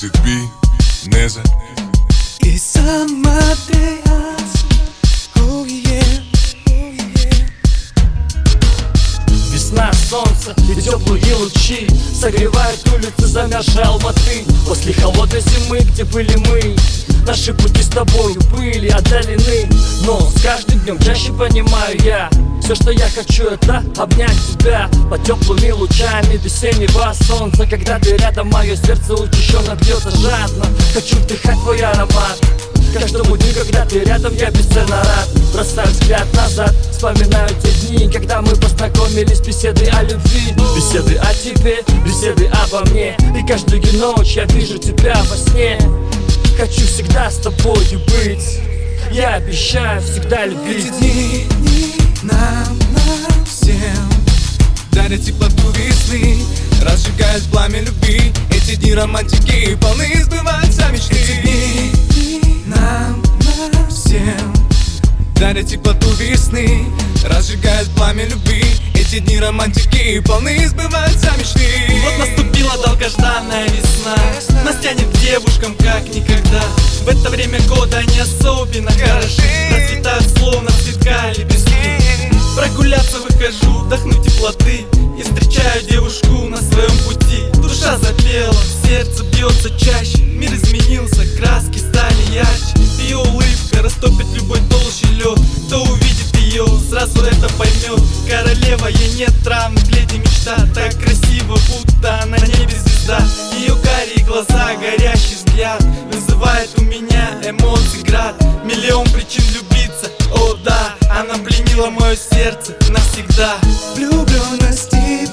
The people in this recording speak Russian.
recebi nessa. И сама Андреас, oh yeah, oh yeah. Весна, солнце и теплые лучи согревают улицы замерзшей Алматы. После холодной зимы, где были мы, наши пути с тобою были отдалены. Но с каждым днем чаще понимаю я, все, что я хочу, это обнять тебя под теплыми лучами весеннего солнца. Когда ты рядом, мое сердце учащенно бьется жадно. Хочу вдыхать твой аромат каждому дню, когда ты рядом, я бесценно рад. Бросаю взгляд назад, вспоминаю те дни, когда мы познакомились, беседы о любви, беседы о тебе, беседы обо мне. И каждую ночь я вижу тебя во сне. Хочу всегда с тобою быть, я обещаю всегда любить. Эти дни нам всем дарят теплоту весны, разжигают пламя любви. Эти дни романтики полны, сбываются мечты. Эти дни нам всем дарят теплоту весны, разжигают пламя любви. Эти дни романтики полны, сбываются мечты. Вот наступила долгожданная весна, нас тянет к девушкам как никогда. В это время года они особенно хороши, расцветают словно цветка лепестки. Прогуляться выхожу, вдохну теплоты и встречаю девушку на своем пути. Душа запела, сердце бьется чаще, мир изменился, краски стали ярче. Ее улыбка растопит любой толще лед. Кто увидит ее, сразу это поймет. Королева, ей нет равных, леди мечта. Так красиво, будто на небе звезда. Ее карие глаза, горящий взгляд вызывает у меня эмоций град. Миллион причин влюбиться, о да, она пленила мое сердце навсегда. влюбленности